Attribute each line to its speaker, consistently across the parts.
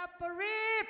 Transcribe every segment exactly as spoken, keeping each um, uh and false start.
Speaker 1: up for Rip.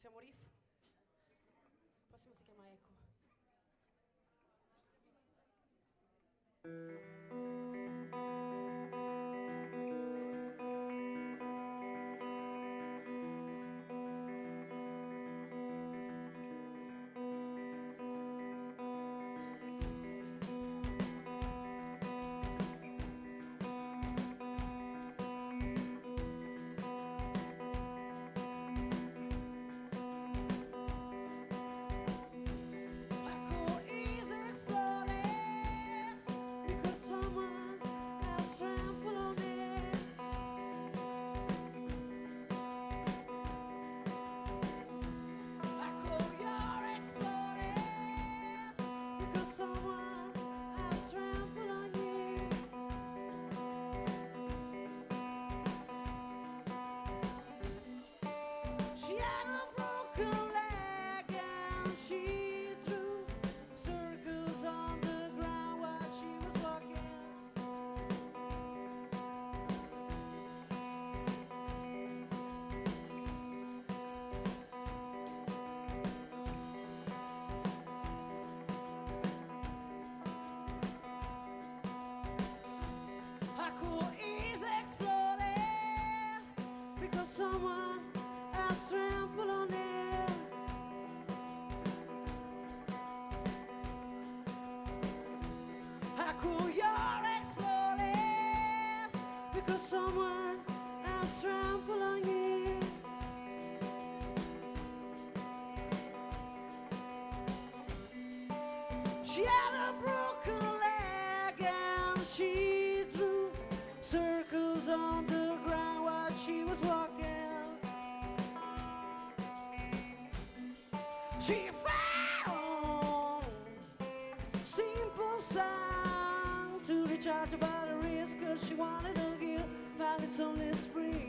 Speaker 1: Siamo riff. Il prossimo si chiama Echo. Someone else trampled on it. How cool you're exploding because someone else trampled on you. She had a broken leg and she drew circles on the ground while she was walking. She found simple song to recharge her batteries, cause she wanted to give while it's only spring.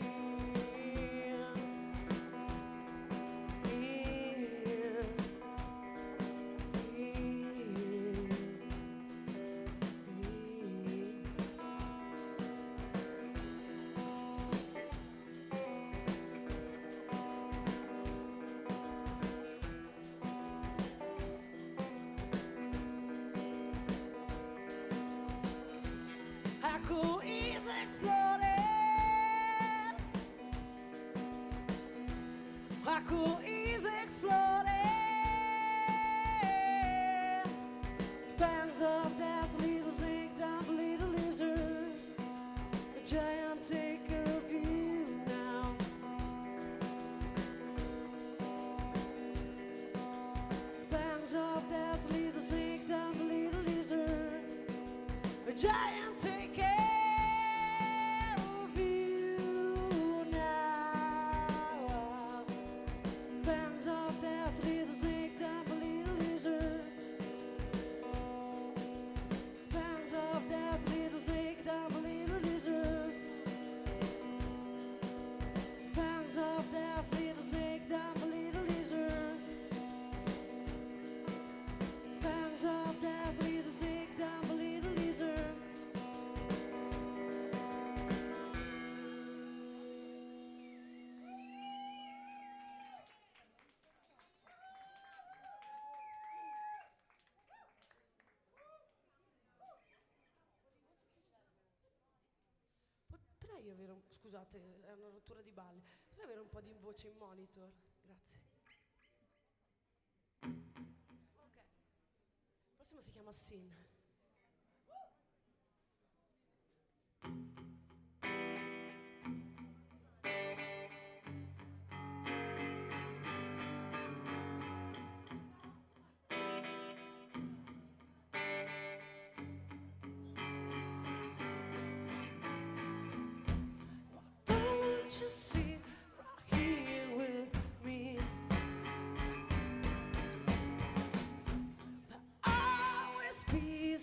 Speaker 1: How cool is exploding? How cool is exploding? Bangs of death, little snake, down, little lizard. A giant take care of you now. Bangs of death, little snake, down, little lizard. A giant take care of you now. Bangs of death, little snake, down, little lizard. Bangs of death, little snake, down, little lizard. Bangs of death, little snake, down, little lizard. Bangs of death, little snake, down, little lizard. Potrei avere un... Scusate, è una rottura di balle. Potrei avere un po' di voce in monitor? Grazie. Ok. Il prossimo si chiama Sin. Don't you see right here with me? There'll always be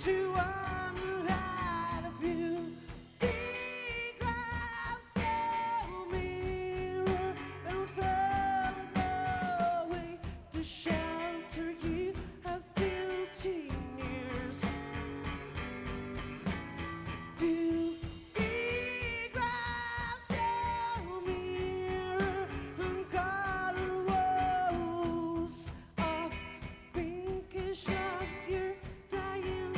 Speaker 1: to unhide a view. He grabs your mirror and throws away the shelter you have built in years. You, he grabs your mirror and color woes of pinkish love you're dying.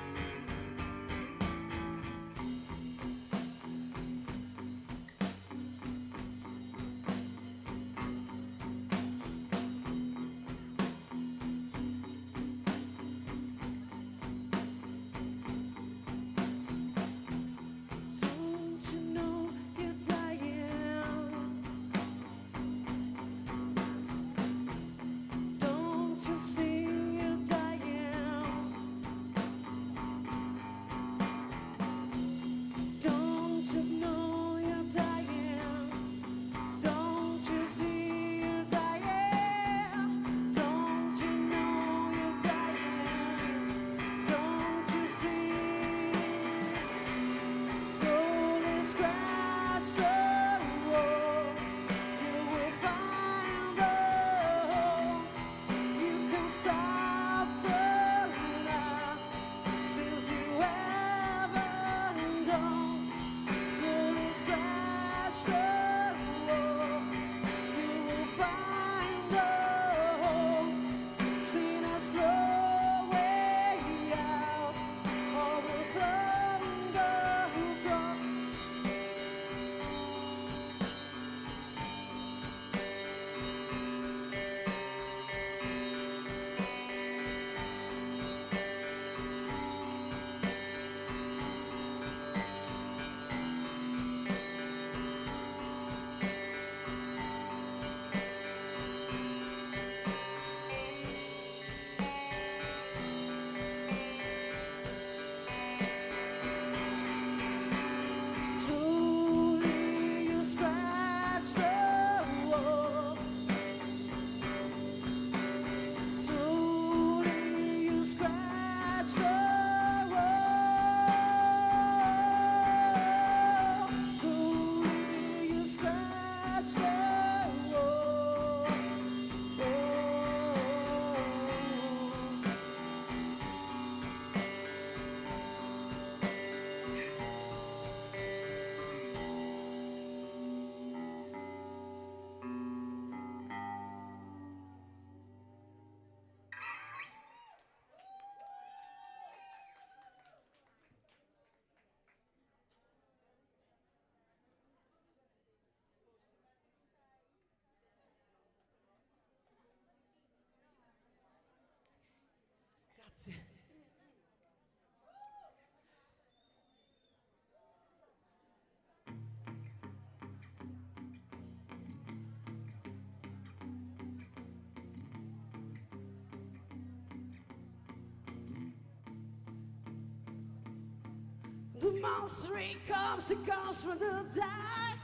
Speaker 1: Don't you know you're dying? Don't you see you're dying? Don't you know you're dying? Don't you see you're dying? Don't you know you're dying? Don't you see? Slowly scratch the wall, you will find out you can stop the night since you haven't done. Slowly scratch the wall, you will find out. Seen a slow way out of the thunder ground. Slowly you scratch the wall. Slowly you scratch the wall. Slowly you scratch the wall. Grazie. The monster he comes, he comes from the dark.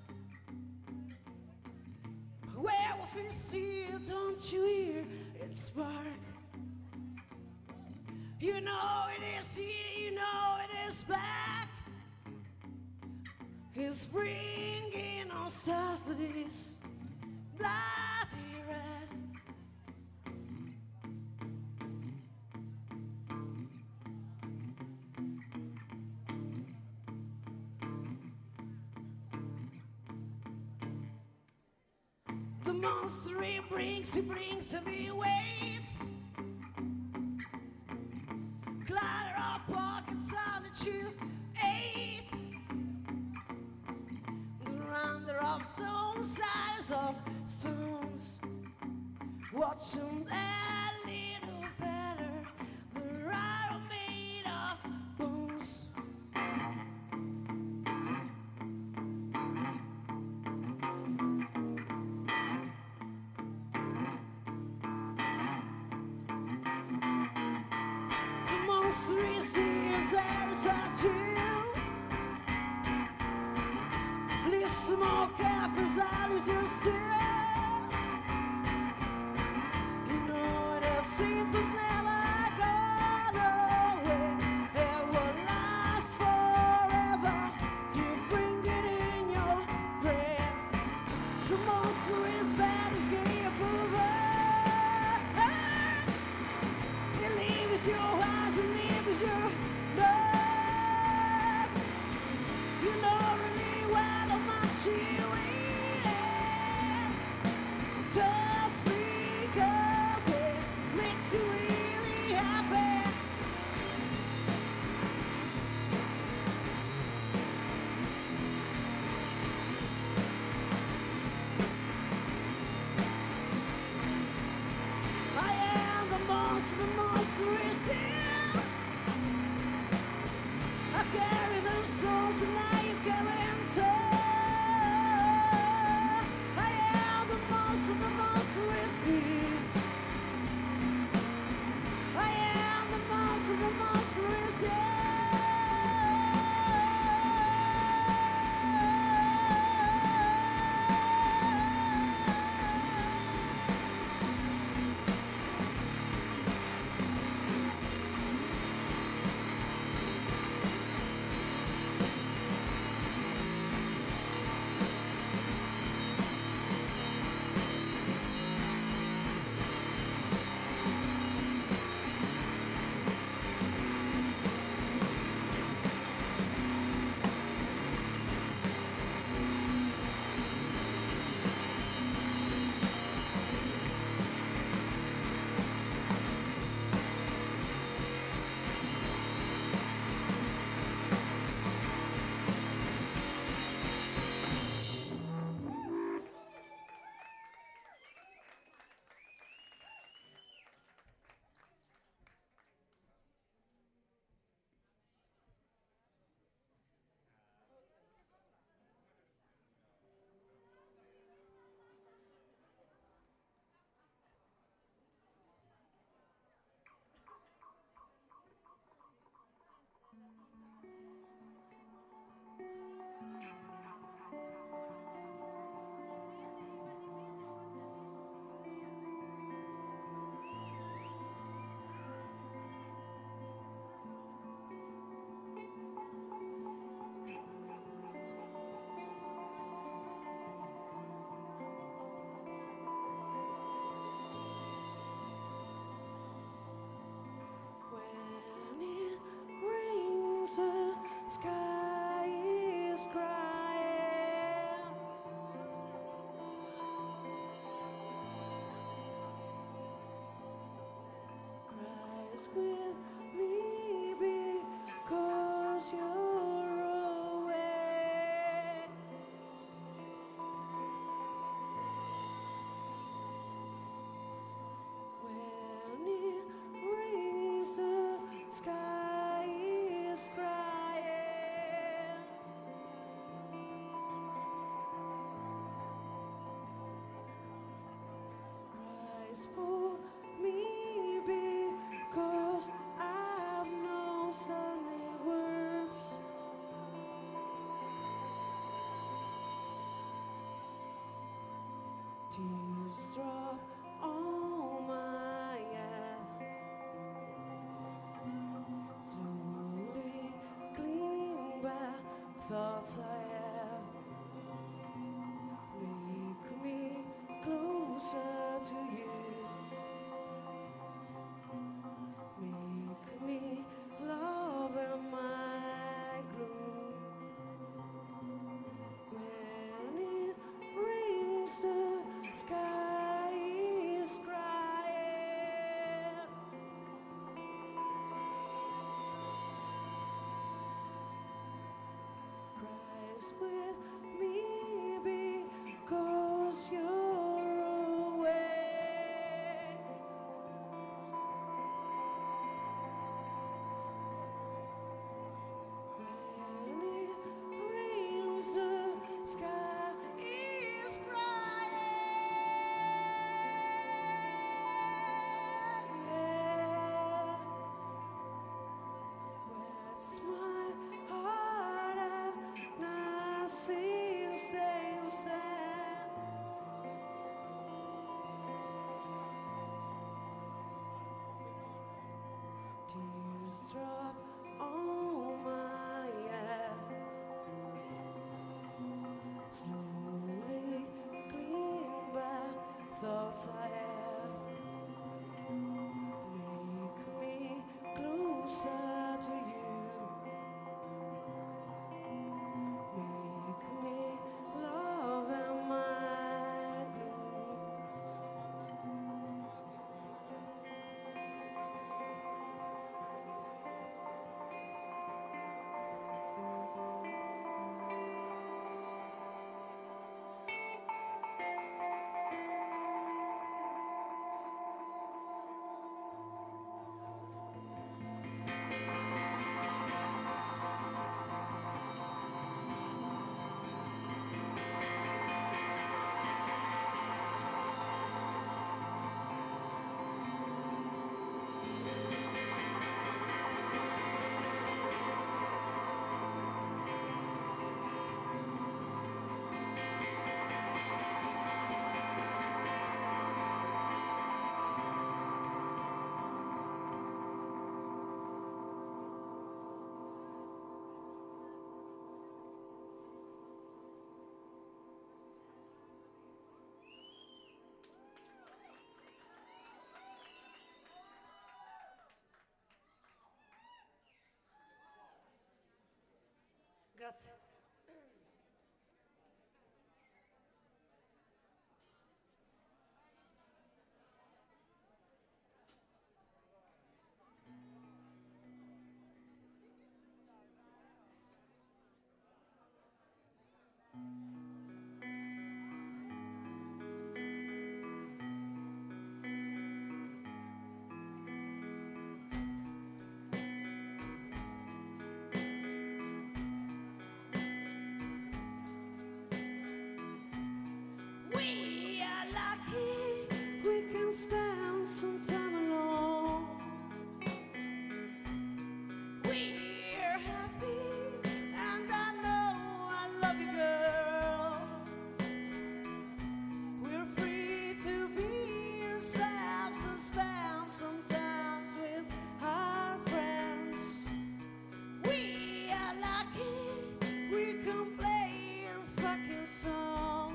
Speaker 1: Werewolf is here, don't you hear it spark? You know it is here, you know it is back. He's bringing on Saturdays, bloody red. The monster he brings, he brings heavy weights. Clatter our pockets out that you ate. The rounder of some size of stones. Watch them a little better. The ride are made of bones. Three seals, there's a two. Listen more careful, that is your sin. You know it seems never gone away. still. I carry those souls and now you carry them too. I am the most of the most we see. I am the most of the most we see. Sky is crying, cries with me because you're away. When it rains, the sky is crying. Cries for me because I've no sunny words. Tears drop on my head, slowly cling back thoughts I have. Make me closer to you. Make me love in my gloom. When it rains, the sky is crying. Cries with me because you're away. When it rains, the sky is crying. Yeah. Wets my heart and nothing stays stand. Tears drop on my head, slowly cling back thoughts I have. Make me closer to you. Make me love in my gloom. Grazie. We are lucky we can spend some time alone. We're happy and I know I love you, girl. We're free to be ourselves and spend some time with our friends. We are lucky we can play your fucking song.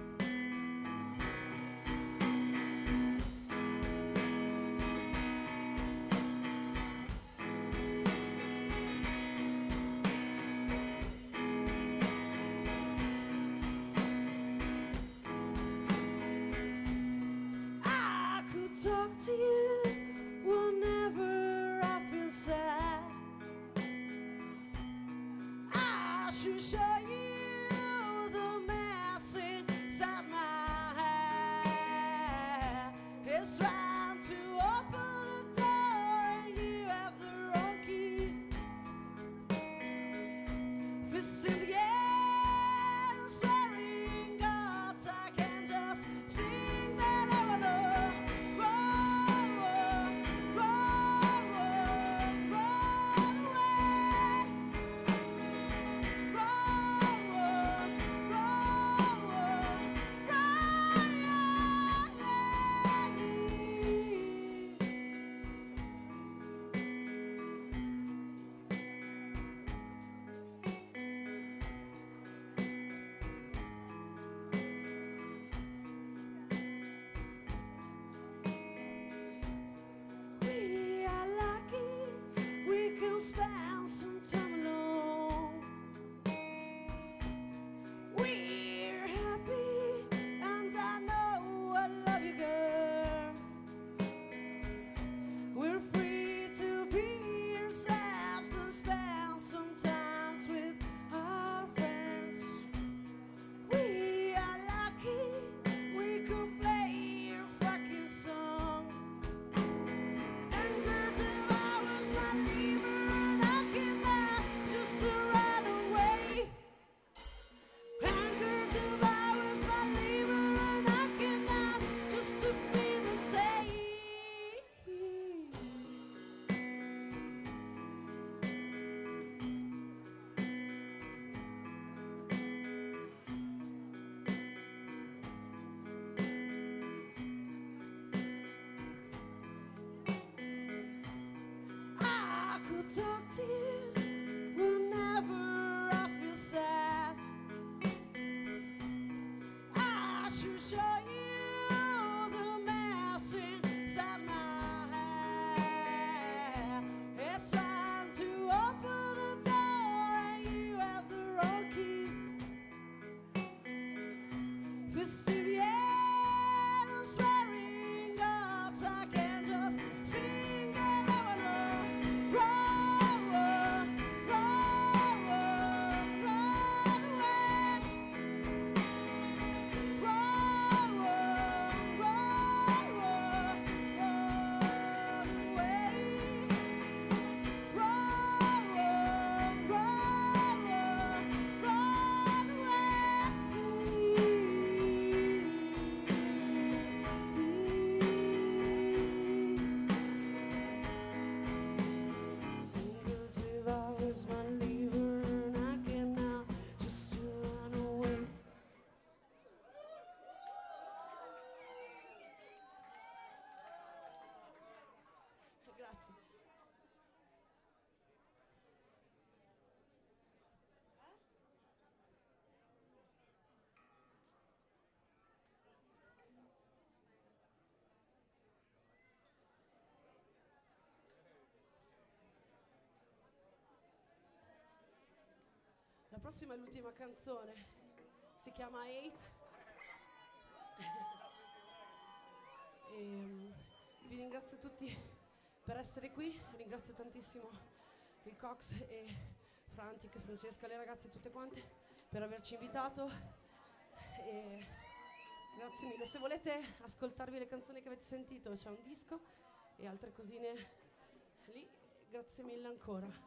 Speaker 1: I could talk to you whenever I feel sad. I should show you the mess inside my head. It's trying to open a door and you have the wrong key. Fists in the air, swearing gods, I can just sing that I wanna run, run, run, run away. Run, run, run, run, we are lucky we can spend some time alone. We're happy and I know I love you, girl. We're free to be ourselves and spend some time with our friends. We are lucky we could play your fucking song. Anger devours my liver and I cannot just run away. Anger devours my liver and I cannot just to be the same. I could talk to you whenever I feel sad. I should show you the mess inside my head. It's trying to open a door and you have the wrong key. Fists in the air and swearing gods, I can just sing that I wanna run, run, prossima è l'ultima canzone, si chiama Eight. E, um, vi ringrazio tutti per essere qui, ringrazio tantissimo il Cox e Frantic, Francesca, le ragazze tutte quante per averci invitato. E grazie mille. Se volete ascoltarvi le canzoni che avete sentito, c'è un disco e altre cosine lì. Grazie mille ancora.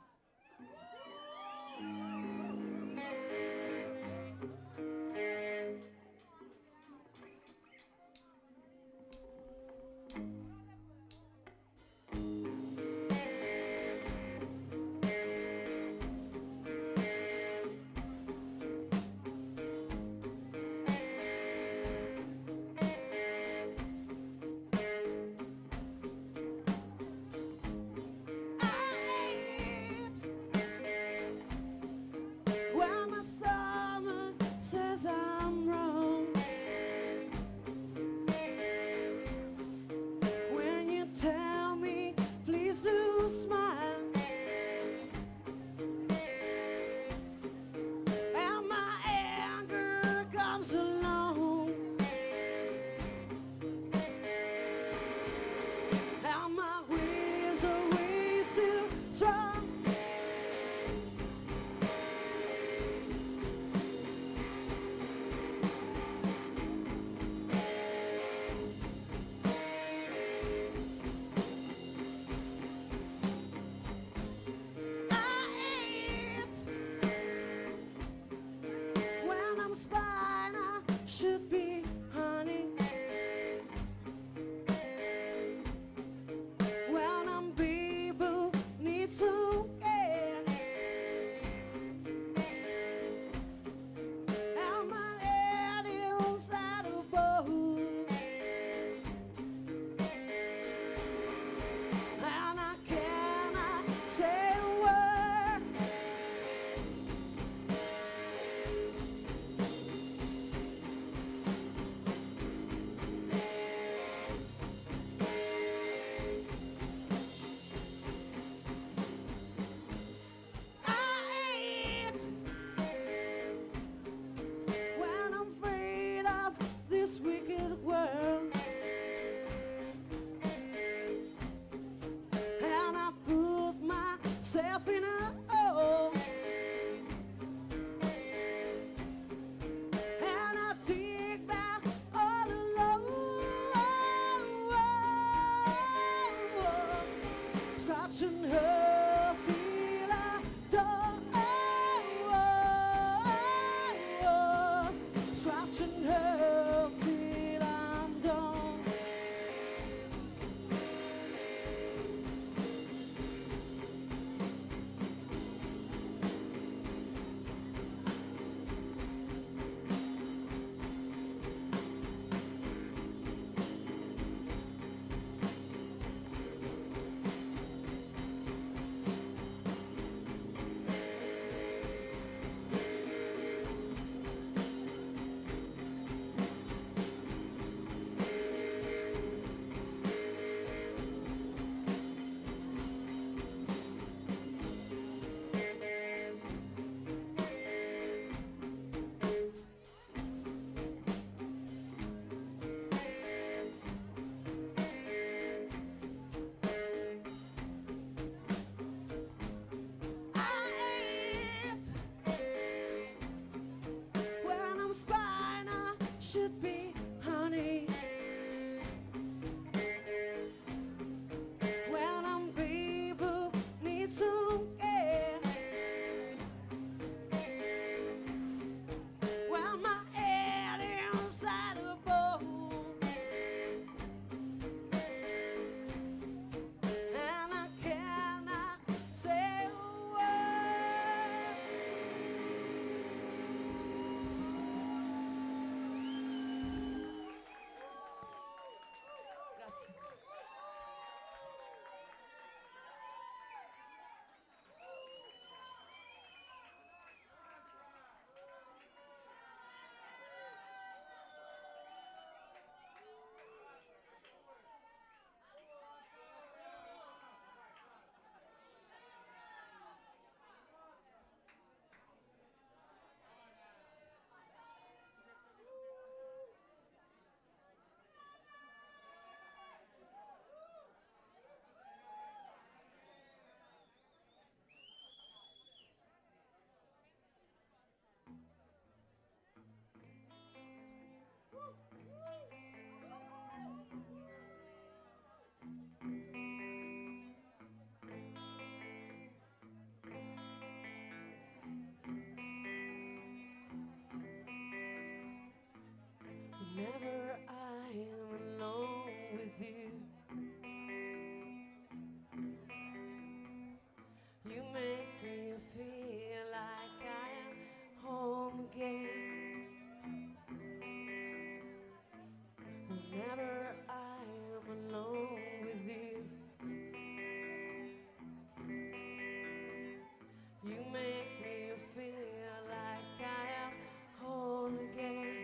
Speaker 1: You make me feel like I am whole again.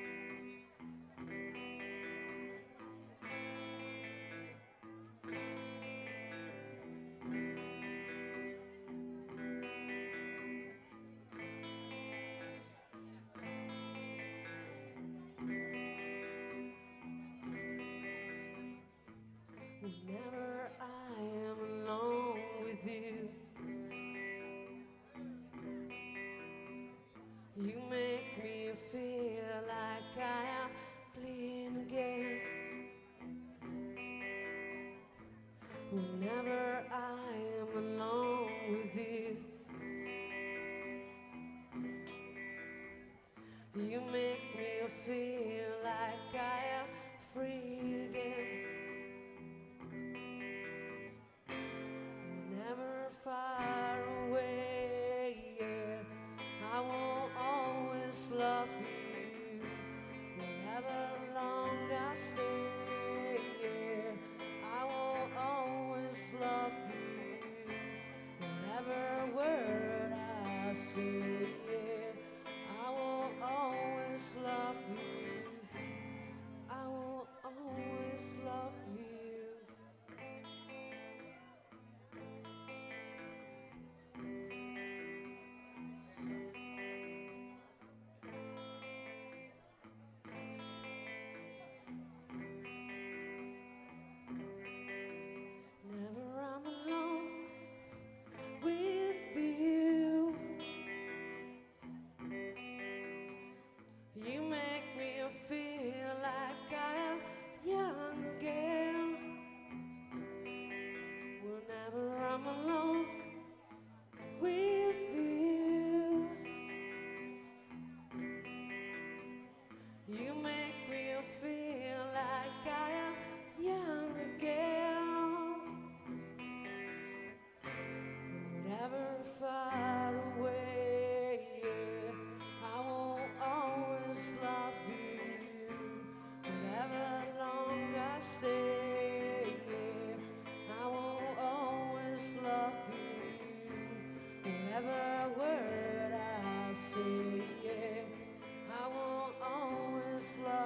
Speaker 1: Whenever I am alone with you, you make me feel like I am clean again. Whenever I am alone with you, you make me feel like I am free again. Never far away, yeah, I will always love you. Whatever long I stay, yeah, I will always love you. Whatever word I say, yeah, I will always love you. I will always love you. Never I'm alone with you. You make me feel like I am young again. Whenever I'm alone with you, you make me feel like I am young again. Whatever far away, yeah, I will always love you. Whatever long I stay, yeah, I will always love you. Whatever word I say, yeah, I will always love you.